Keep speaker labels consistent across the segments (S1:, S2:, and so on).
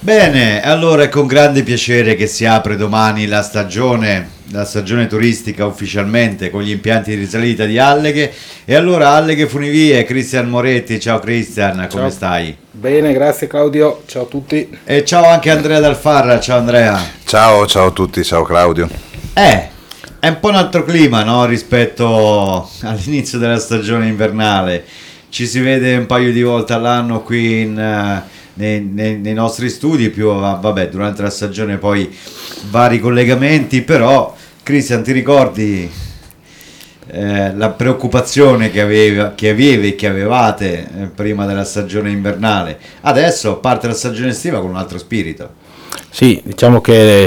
S1: Bene, allora è con grande piacere che si apre domani la stagione turistica ufficialmente con gli impianti di risalita di Alleghe. E allora Alleghe Funivie, Cristian Moretti, ciao Cristian, come
S2: Ciao.
S1: stai?
S2: Bene, grazie Claudio, ciao a tutti.
S1: E ciao anche Andrea Dalfarra, ciao Andrea.
S3: Ciao a tutti, ciao Claudio.
S1: È un po' un altro clima, no? Rispetto all'inizio della stagione invernale. Ci si vede un paio di volte all'anno qui nei nostri studi, più vabbè, durante la stagione poi vari collegamenti, però Cristian, ti ricordi la preoccupazione che avevi e che avevate prima della stagione invernale? Adesso parte la stagione estiva con un altro spirito.
S2: Sì, diciamo che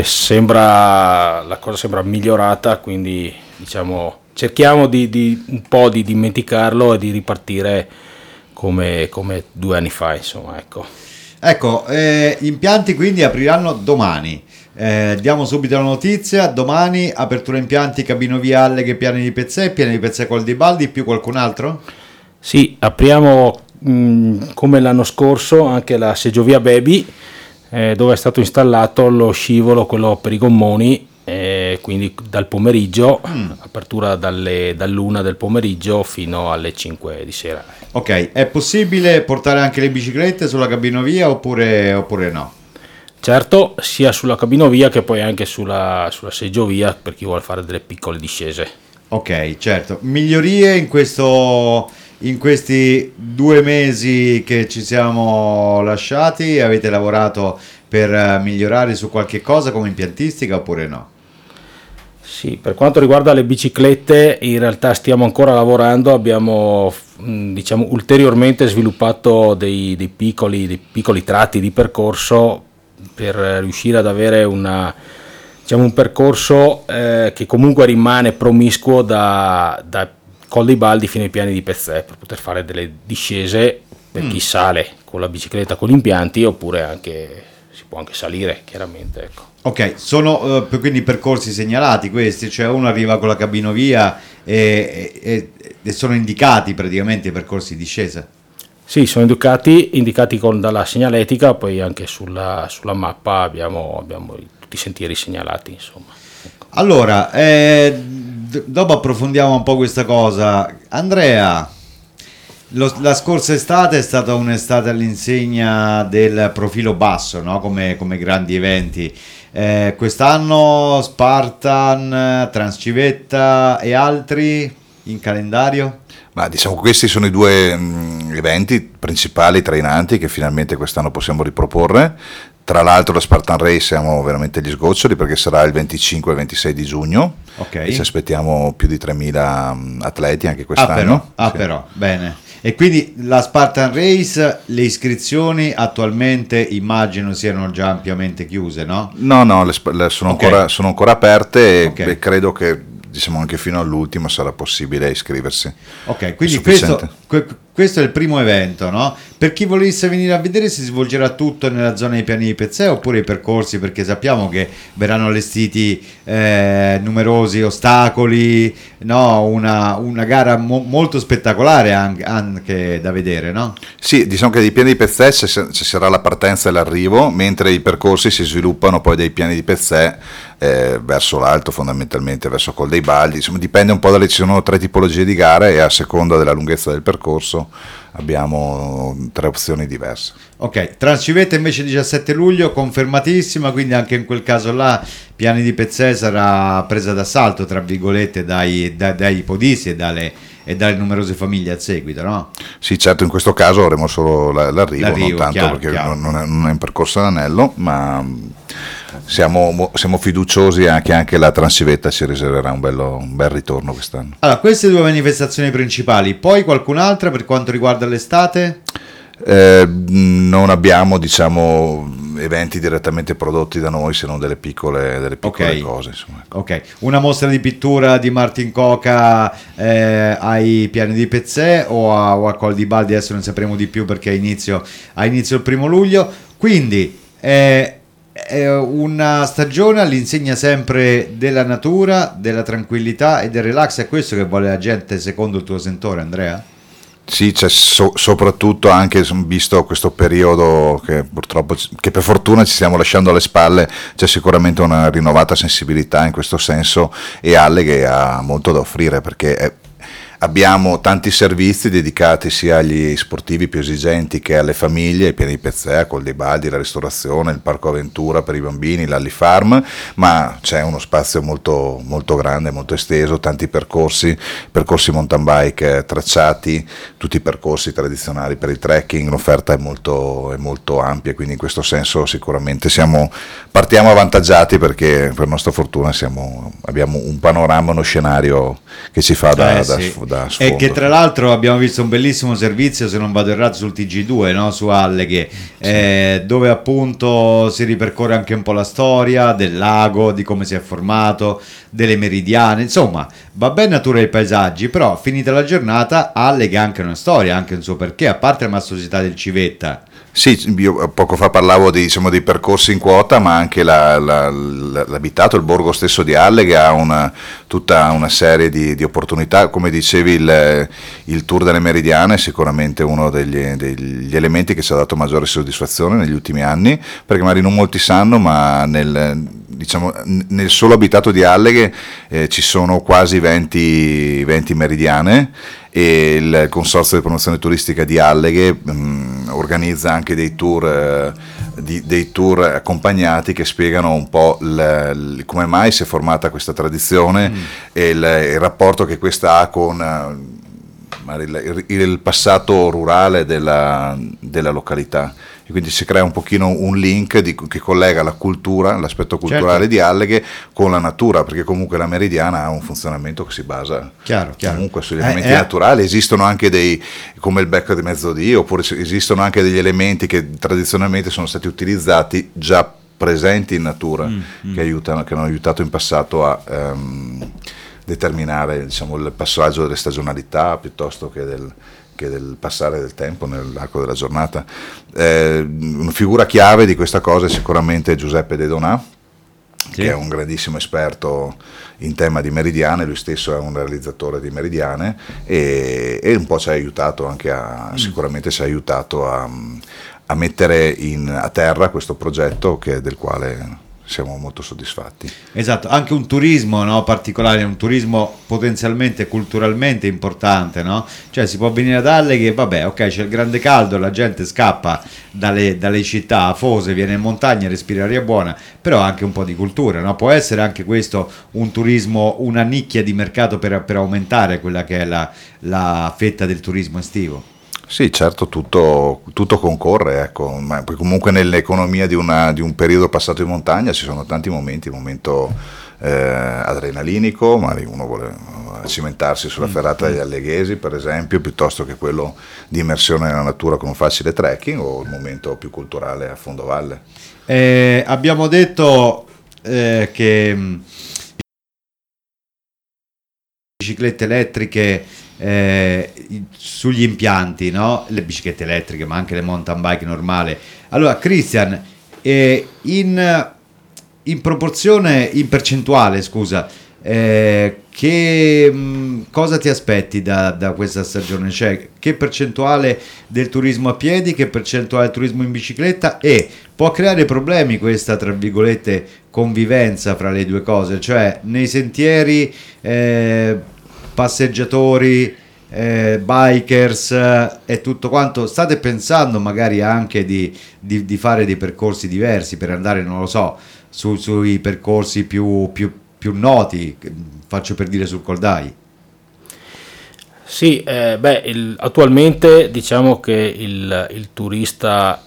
S2: la cosa sembra migliorata, quindi diciamo cerchiamo di un po' di dimenticarlo e di ripartire come 2 anni fa, insomma, ecco.
S1: Ecco, gli impianti quindi apriranno domani. Diamo subito la notizia: domani apertura impianti Cabinovia Alleghe, Piani di Pezzè Col di Baldi, più qualcun altro?
S2: Sì, apriamo come l'anno scorso anche la seggiovia Baby, dove è stato installato lo scivolo, quello per i gommoni, quindi dal pomeriggio, apertura dall'1 del pomeriggio fino alle 5 di sera.
S1: Ok, è possibile portare anche le biciclette sulla cabinovia oppure no?
S2: Certo, sia sulla cabinovia che poi anche sulla seggiovia per chi vuole fare delle piccole discese.
S1: Ok, certo. Migliorie in questi 2 mesi che ci siamo lasciati? Avete lavorato per migliorare su qualche cosa come impiantistica oppure no?
S2: Sì, per quanto riguarda le biciclette in realtà stiamo ancora lavorando, abbiamo diciamo ulteriormente sviluppato dei piccoli tratti di percorso per riuscire ad avere un percorso che comunque rimane promiscuo da Col dei Baldi fino ai Piani di Pezzè, per poter fare delle discese per chi sale con la bicicletta con gli impianti, oppure anche si può anche salire chiaramente, ecco.
S1: Ok, sono quindi percorsi segnalati questi, cioè uno arriva con la cabinovia e sono indicati praticamente i percorsi di discesa?
S2: Sì, sono indicati dalla segnaletica, poi anche sulla mappa abbiamo tutti i sentieri segnalati, insomma.
S1: Allora, dopo approfondiamo un po' questa cosa. Andrea, la scorsa estate è stata un'estate all'insegna del profilo basso, no? Come grandi eventi. Quest'anno Spartan, Transcivetta e altri in calendario?
S3: Ma diciamo che questi sono i 2 eventi principali trainanti che finalmente quest'anno possiamo riproporre. Tra l'altro la Spartan Race siamo veramente agli sgoccioli perché sarà il 25 e il 26 di giugno.
S1: Okay.
S3: E ci aspettiamo più di 3.000 atleti anche quest'anno.
S1: Però, bene. E quindi la Spartan Race, le iscrizioni attualmente immagino siano già ampiamente chiuse, no?
S3: No, sono,
S1: Okay.
S3: sono ancora aperte
S1: Ok.
S3: e credo che diciamo anche fino all'ultimo sarà possibile iscriversi.
S1: Ok, quindi
S3: È sufficiente.
S1: questo è il primo evento, no? Per chi volesse venire a vedere, si svolgerà tutto nella zona dei Piani di Pezzè oppure i percorsi, perché sappiamo che verranno allestiti numerosi ostacoli, no? Una gara molto spettacolare anche da vedere, no?
S3: Sì, diciamo che dai Piani di Pezzè ci sarà la partenza e l'arrivo, mentre i percorsi si sviluppano poi dai Piani di Pezzè verso l'alto, fondamentalmente verso Col dei Baldi. Insomma, dipende un po' ci sono 3 tipologie di gare e a seconda della lunghezza del percorso abbiamo 3 opzioni diverse.
S1: Ok, Transcivetta invece 17 luglio, confermatissima, quindi anche in quel caso là Piani di Pezzè sarà presa d'assalto, tra virgolette, dai podisti e dalle numerose famiglie al seguito, no?
S3: Sì, certo, in questo caso avremo solo l'arrivo, non tanto
S1: chiaro,
S3: perché
S1: chiaro.
S3: non è un percorso d'anello, ma siamo fiduciosi che anche la Transcivetta ci riserverà un bel ritorno quest'anno.
S1: Allora, queste 2 manifestazioni principali, poi qualcun'altra per quanto riguarda l'estate?
S3: Non abbiamo, diciamo, eventi direttamente prodotti da noi, se non delle piccole
S1: Ok.
S3: cose, insomma.
S1: Ok, una mostra di pittura di Martin Coca ai Piani di Pezzè o a Col di Baldi, adesso ne sapremo di più perché ha inizio il 1 luglio, quindi è una stagione all'insegna sempre della natura, della tranquillità e del relax. È questo che vuole la gente secondo il tuo sentore, Andrea?
S3: Sì, c'è soprattutto anche visto questo periodo che purtroppo, che per fortuna ci stiamo lasciando alle spalle, c'è sicuramente una rinnovata sensibilità in questo senso, e Alleghe ha molto da offrire perché abbiamo tanti servizi dedicati sia agli sportivi più esigenti che alle famiglie, ai piani di Pezzè, Col dei Baldi, la ristorazione, il parco avventura per i bambini, l'Allifarm, ma c'è uno spazio molto, molto grande, molto esteso, tanti percorsi mountain bike tracciati, tutti i percorsi tradizionali per il trekking, l'offerta è molto ampia, quindi in questo senso sicuramente partiamo avvantaggiati perché per nostra fortuna abbiamo un panorama, uno scenario che ci fa da sfondo.
S1: E che tra l'altro abbiamo visto un bellissimo servizio, se non vado errato, sul TG2, no? Su Alleghe, dove appunto si ripercorre anche un po' la storia del lago, di come si è formato, delle meridiane, insomma va bene natura e paesaggi, però finita la giornata Alleghe ha anche una storia, anche un suo perché, a parte la maestosità del Civetta.
S3: Sì, io poco fa parlavo dei percorsi in quota, ma anche l'abitato, il borgo stesso di Alleghe ha tutta una serie di opportunità. Come dicevi, il tour delle meridiane è sicuramente uno degli elementi che ci ha dato maggiore soddisfazione negli ultimi anni, perché magari non molti sanno, ma nel solo abitato di Alleghe ci sono quasi 20 meridiane, e il Consorzio di Promozione Turistica di Alleghe organizza anche dei tour accompagnati che spiegano un po' come mai si è formata questa tradizione e il rapporto che questa ha con il passato rurale della località, e quindi si crea un pochino un link che collega la cultura, l'aspetto culturale, certo, di Alleghe con la natura, perché comunque la meridiana ha un funzionamento che si basa comunque sugli elementi naturali. Esistono anche come il becco di Mezzodio, oppure esistono anche degli elementi che tradizionalmente sono stati utilizzati già presenti in natura, che hanno aiutato in passato a determinare, il passaggio delle stagionalità piuttosto che del passare del tempo nell'arco della giornata. Una figura chiave di questa cosa è sicuramente Giuseppe De Donà, che è un grandissimo esperto in tema di meridiane, lui stesso è un realizzatore di meridiane, e un po' ci ha aiutato anche sicuramente ci ha aiutato a mettere a terra questo progetto del quale siamo molto soddisfatti.
S1: Esatto, anche un turismo, no, particolare, un turismo potenzialmente culturalmente importante, no? Cioè si può venire ad Alleghe, vabbè, ok, c'è il grande caldo, la gente scappa dalle città afose, viene in montagna, respira aria buona, però anche un po' di cultura, no? Può essere anche questo un turismo, una nicchia di mercato per aumentare quella che è la fetta del turismo estivo.
S3: Sì, certo, tutto concorre, ecco, ma poi comunque nell'economia di un periodo passato in montagna ci sono tanti momenti, il momento adrenalinico, magari uno vuole cimentarsi sulla ferrata degli Alleghesi per esempio, piuttosto che quello di immersione nella natura con un facile trekking, o il momento più culturale a fondovalle.
S1: Abbiamo detto che biciclette elettriche sugli impianti, no? Le biciclette elettriche, ma anche le mountain bike normali. Allora, Christian, in proporzione, in percentuale, scusa, cosa ti aspetti da questa stagione? Cioè, che percentuale del turismo a piedi, che percentuale del turismo in bicicletta, e può creare problemi questa, tra virgolette, convivenza fra le due cose? Cioè, nei sentieri passeggiatori, bikers e tutto quanto, state pensando magari anche di fare dei percorsi diversi per andare, non lo so, sui percorsi più noti, faccio per dire sul Coldai?
S2: Sì, attualmente diciamo che il turista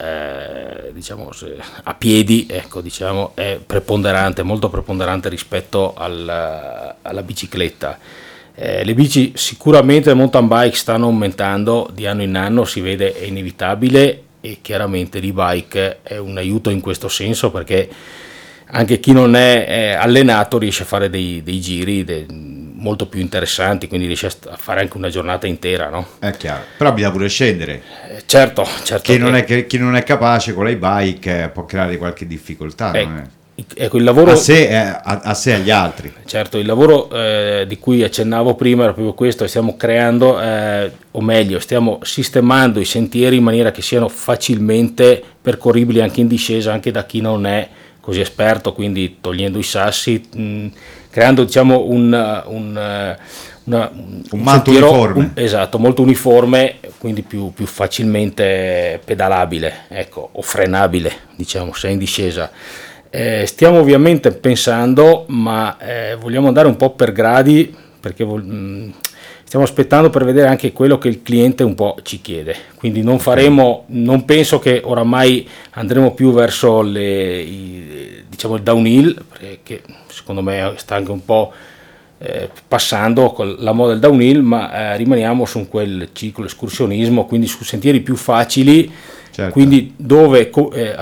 S2: a piedi, ecco, diciamo, è preponderante, molto preponderante rispetto alla bicicletta. Le bici sicuramente, le mountain bike stanno aumentando di anno in anno, si vede, è inevitabile, e chiaramente l'e-bike è un aiuto in questo senso, perché anche chi non è allenato riesce a fare dei giri molto più interessanti, quindi riesce a fare anche una giornata intera, no?
S1: È chiaro, però bisogna pure scendere.
S2: Certo.
S1: Chi non è capace con le bike può creare qualche difficoltà. Non è?
S2: ecco, il lavoro
S1: a sé e agli altri.
S2: Certo, il lavoro di cui accennavo prima era proprio questo: stiamo creando, o meglio, stiamo sistemando i sentieri in maniera che siano facilmente percorribili anche in discesa, anche da chi non è così esperto, quindi togliendo i sassi, creando, diciamo, un
S1: manto
S2: sentiero,
S1: uniforme.
S2: esatto, molto uniforme, quindi più pedalabile, ecco, o frenabile, diciamo, se è in discesa. Stiamo ovviamente pensando, ma vogliamo andare un po' per gradi, perché stiamo aspettando per vedere anche quello che il cliente un po' ci chiede. Quindi non penso che oramai andremo più verso diciamo il downhill, perché secondo me sta anche un po' passando con la moda del downhill, ma rimaniamo su quel ciclo escursionismo, quindi su sentieri più facili.
S1: Certo.
S2: Quindi dove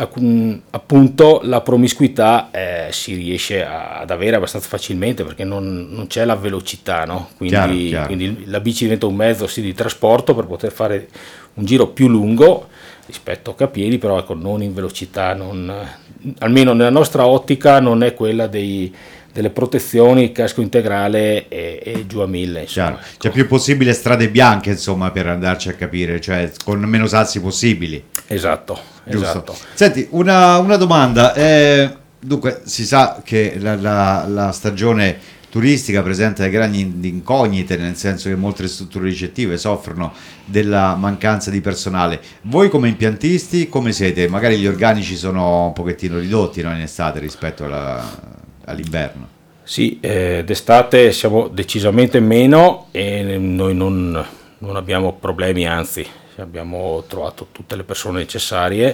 S2: appunto la promiscuità si riesce ad avere abbastanza facilmente, perché non c'è la velocità, no? Quindi,
S1: Chiaro.
S2: quindi la bici diventa un mezzo di trasporto per poter fare un giro più lungo rispetto che a piedi, però ecco, non in velocità, almeno nella nostra ottica non è quella delle protezioni, casco integrale e giù a 1000, insomma, ecco.
S1: C'è più possibile strade bianche, insomma, per andarci a capire, cioè con meno sassi possibili.
S2: Giusto. Esatto.
S1: Senti, una domanda. Dunque, si sa che la stagione turistica presenta delle grandi incognite, nel senso che molte strutture ricettive soffrono della mancanza di personale. Voi come impiantisti come siete? Magari gli organici sono un pochettino ridotti, no, in estate rispetto all'inverno.
S2: Sì, d'estate siamo decisamente meno e noi non abbiamo problemi, anzi abbiamo trovato tutte le persone necessarie.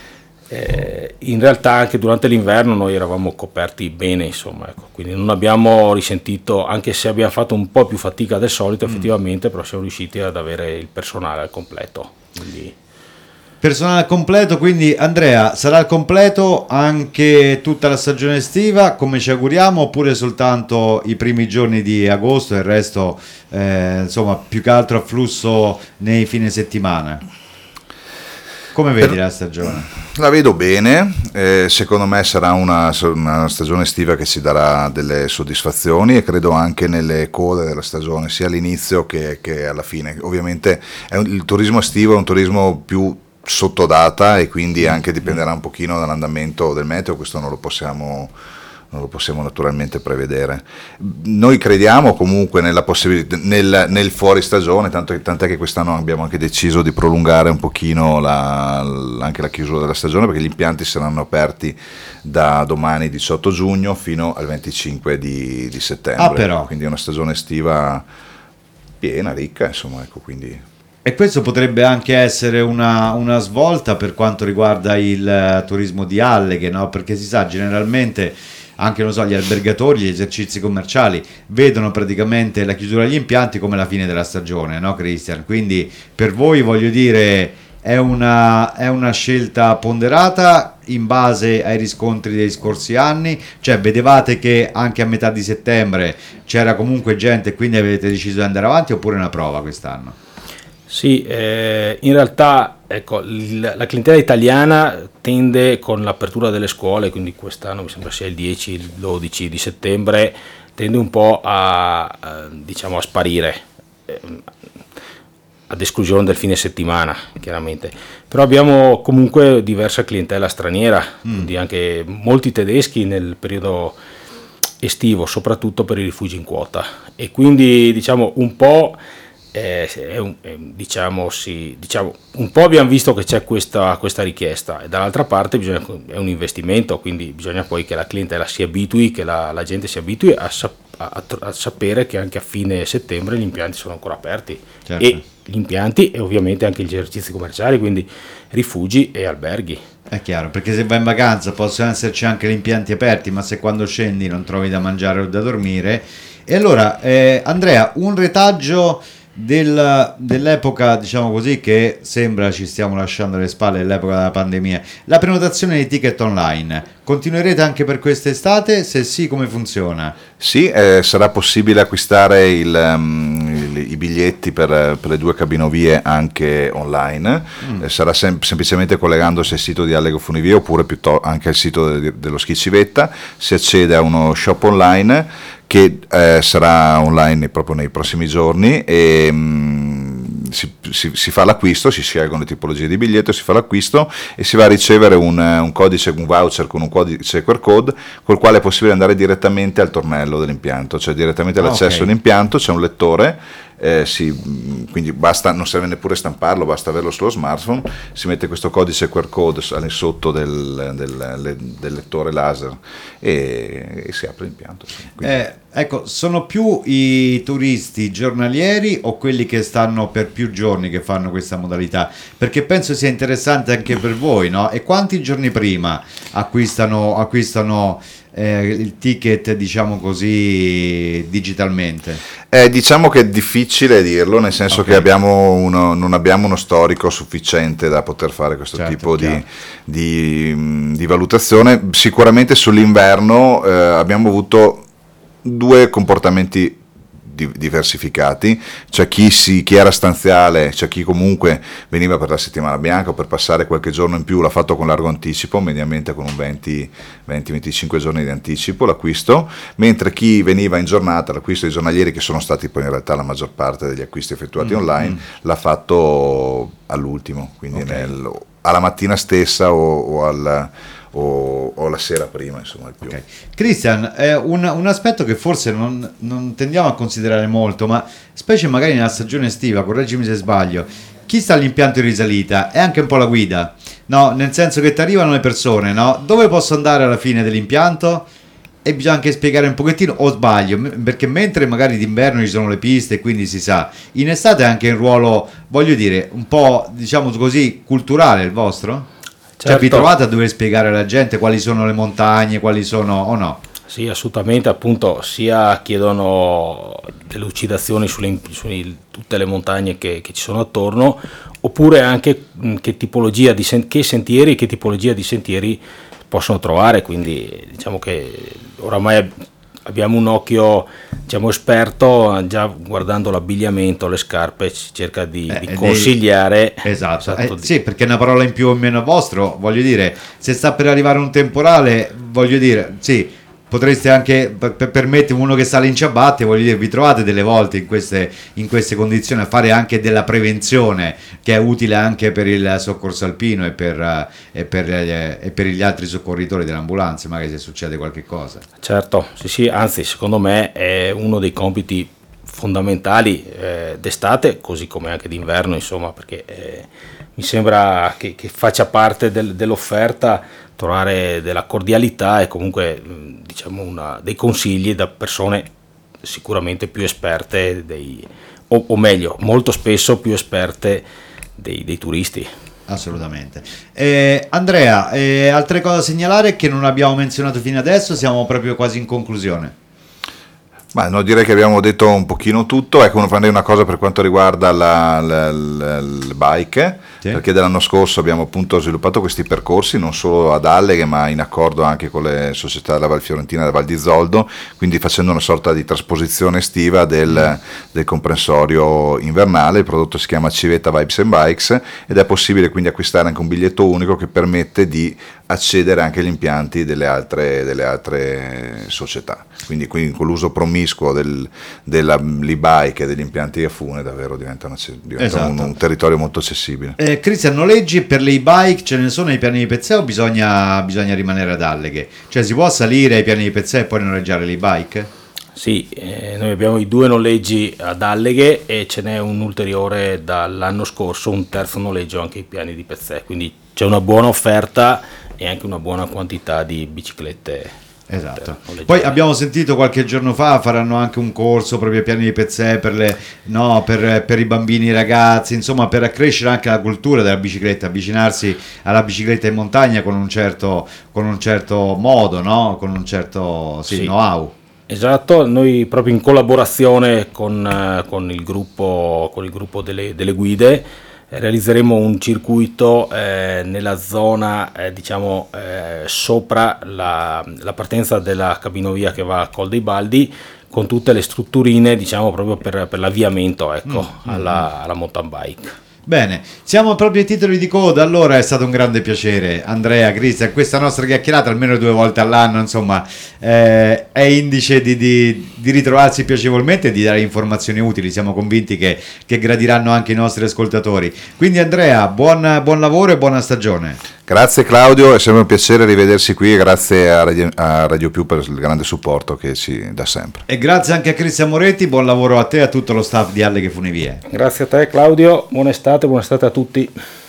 S2: In realtà anche durante l'inverno noi eravamo coperti bene, insomma, ecco, quindi non abbiamo risentito, anche se abbiamo fatto un po' più fatica del solito effettivamente, però siamo riusciti ad avere il personale al completo. Quindi...
S1: Personale al completo, quindi Andrea, sarà al completo anche tutta la stagione estiva, come ci auguriamo, oppure soltanto i primi giorni di agosto e il resto, insomma, più che altro a flusso nei fine settimana? Come vedi la stagione?
S3: La vedo bene, secondo me sarà una stagione estiva che ci darà delle soddisfazioni, e credo anche nelle code della stagione, sia all'inizio che alla fine. Ovviamente il turismo estivo è un turismo più sottodata, e quindi anche dipenderà un pochino dall'andamento del meteo, questo non lo possiamo naturalmente prevedere. Noi crediamo comunque nella possibilità nel fuori stagione, tant'è che quest'anno abbiamo anche deciso di prolungare un pochino anche la chiusura della stagione, perché gli impianti saranno aperti da domani 18 giugno fino al 25 di settembre.
S1: Però.
S3: Quindi è una stagione estiva piena, ricca, insomma, ecco, quindi...
S1: E questo potrebbe anche essere una svolta per quanto riguarda il turismo di alleghe, no? Perché si sa, generalmente anche, non so, gli albergatori, gli esercizi commerciali vedono praticamente la chiusura degli impianti come la fine della stagione, no, Christian? Quindi per voi, voglio dire, è una scelta ponderata in base ai riscontri degli scorsi anni? Cioè, vedevate che anche a metà di settembre c'era comunque gente e quindi avete deciso di andare avanti, oppure è una prova quest'anno?
S2: Sì, in realtà ecco, la clientela italiana tende, con l'apertura delle scuole, quindi quest'anno mi sembra sia il 10, il 12 di settembre, tende un po' diciamo, a sparire, ad esclusione del fine settimana, chiaramente. Però abbiamo comunque diversa clientela straniera, quindi anche molti tedeschi nel periodo estivo, soprattutto per i rifugi in quota, e quindi diciamo un po'... diciamo un po' abbiamo visto che c'è questa richiesta, e dall'altra parte è un investimento, quindi bisogna poi che la clientela si abitui, che la gente si abitui a sapere che anche a fine settembre gli impianti sono ancora aperti.
S1: Certo.
S2: E gli impianti, e ovviamente anche gli esercizi commerciali, quindi rifugi e alberghi.
S1: È chiaro, perché se vai in vacanza possono esserci anche gli impianti aperti, ma se quando scendi non trovi da mangiare o da dormire. E allora, Andrea, un retaggio dell'epoca, diciamo così, che sembra ci stiamo lasciando alle spalle, dell'epoca della pandemia, la prenotazione di ticket online, continuerete anche per quest'estate? Se sì, come funziona?
S3: Sì, sarà possibile acquistare il i biglietti per le due cabinovie anche online. Sarà semplicemente collegandosi al sito di Allego Funivie oppure anche al sito dello Ski Civetta. Si accede a uno shop online che sarà online proprio nei prossimi giorni e si fa l'acquisto, si scelgono le tipologie di biglietto, si fa l'acquisto e si va a ricevere un codice, un voucher con un codice QR code col quale è possibile andare direttamente al tornello dell'impianto, cioè direttamente all'accesso all'impianto, c'è un lettore, quindi basta, non serve neppure stamparlo, basta averlo sullo smartphone, si mette questo codice QR code sotto del lettore laser e si apre l'impianto.
S1: Ecco, sono più i turisti giornalieri o quelli che stanno per più giorni che fanno questa modalità? Perché penso sia interessante anche per voi, no? E quanti giorni prima acquistano il ticket, diciamo così, digitalmente?
S3: Diciamo che è difficile dirlo, nel senso che non abbiamo uno storico sufficiente da poter fare questo tipo di valutazione. Sicuramente sull'inverno abbiamo avuto due comportamenti diversificati, c'è chi era stanziale, c'è chi comunque veniva per la settimana bianca o per passare qualche giorno in più, l'ha fatto con largo anticipo, mediamente con un 20-25 giorni di anticipo l'acquisto, mentre chi veniva in giornata, l'acquisto dei giornalieri, che sono stati poi in realtà la maggior parte degli acquisti effettuati online, l'ha fatto all'ultimo, quindi alla mattina stessa o la sera prima, insomma, il più.
S1: Christian, un aspetto che forse non tendiamo a considerare molto, ma specie magari nella stagione estiva, correggimi se sbaglio, chi sta all'impianto in risalita è anche un po' la guida, no? Nel senso che ti arrivano le persone, no? Dove posso andare alla fine dell'impianto? E bisogna anche spiegare un pochettino, o sbaglio, perché mentre magari d'inverno ci sono le piste, quindi si sa, in estate è anche un ruolo, voglio dire, un po', diciamo così, culturale il vostro? Cioè vi trovate a dover spiegare alla gente quali sono le montagne, quali sono o no?
S2: Sì, assolutamente, appunto, sia chiedono delucidazioni su tutte le montagne che ci sono attorno, oppure anche che tipologia che sentieri e che tipologia di sentieri possono trovare, quindi diciamo che oramai abbiamo un occhio, diciamo, esperto, già guardando l'abbigliamento, le scarpe, ci cerca di consigliare.
S1: Esatto, sì, perché è una parola in più o meno vostro, voglio dire, se sta per arrivare un temporale, voglio dire, sì, potreste anche permettere uno che sale in ciabatte, voglio dire, vi trovate delle volte in queste condizioni a fare anche della prevenzione che è utile anche per il soccorso alpino e per gli altri soccorritori delle ambulanze, magari se succede qualche cosa.
S2: Certo, sì, anzi secondo me è uno dei compiti fondamentali d'estate, così come anche d'inverno, insomma, perché mi sembra che faccia parte dell'offerta trovare della cordialità e comunque diciamo dei consigli da persone sicuramente più esperte o meglio, molto spesso più esperte dei turisti.
S1: Assolutamente. Andrea, altre cose da segnalare che non abbiamo menzionato fino adesso? Siamo proprio quasi in conclusione.
S3: Ma no, direi che abbiamo detto un pochino tutto. Ecco, farei una cosa per quanto riguarda le bike, sì. Perché dell'anno scorso abbiamo appunto sviluppato questi percorsi non solo ad Alleghe ma in accordo anche con le società della Val Fiorentina e della Val di Zoldo, quindi facendo una sorta di trasposizione estiva del comprensorio invernale. Il prodotto si chiama Civetta Vibes and Bikes ed è possibile quindi acquistare anche un biglietto unico che permette di accedere anche agli impianti delle altre società, quindi con l'uso promiscuo dell'e-bike e degli impianti a fune davvero diventa esatto. un territorio molto accessibile.
S1: Cristian, noleggi per le e-bike ce ne sono ai piani di Pezzè o bisogna rimanere ad Alleghe? Cioè si può salire ai piani di Pezzè e poi noleggiare l'e-bike?
S2: Sì, noi abbiamo i 2 noleggi ad Alleghe e ce n'è un ulteriore dall'anno scorso, un terzo noleggio anche ai piani di Pezzè, quindi c'è una buona offerta e anche una buona quantità di biciclette.
S1: Esatto. Poi abbiamo sentito qualche giorno fa faranno anche un corso proprio ai piani di Pezzè per i bambini e i ragazzi, insomma, per accrescere anche la cultura della bicicletta, avvicinarsi alla bicicletta in montagna con un certo modo, no? Con un certo know-how.
S2: Esatto, noi proprio in collaborazione con il gruppo delle guide realizzeremo un circuito nella zona sopra la partenza della cabinovia che va a Col dei Baldi, con tutte le strutturine, diciamo, proprio per l'avviamento, ecco, alla mountain bike.
S1: Bene, siamo proprio ai titoli di coda, allora è stato un grande piacere, Andrea, Cristian, questa nostra chiacchierata almeno 2 volte all'anno, insomma, è indice di ritrovarsi piacevolmente e di dare informazioni utili, siamo convinti che gradiranno anche i nostri ascoltatori. Quindi Andrea, buon lavoro e buona stagione.
S3: Grazie Claudio, è sempre un piacere rivedersi qui e grazie a Radio Più per il grande supporto che ci dà sempre.
S1: E grazie anche a Cristian Moretti, buon lavoro a te e a tutto lo staff di Alleghe Funivie.
S2: Grazie a te Claudio, buona estate a tutti.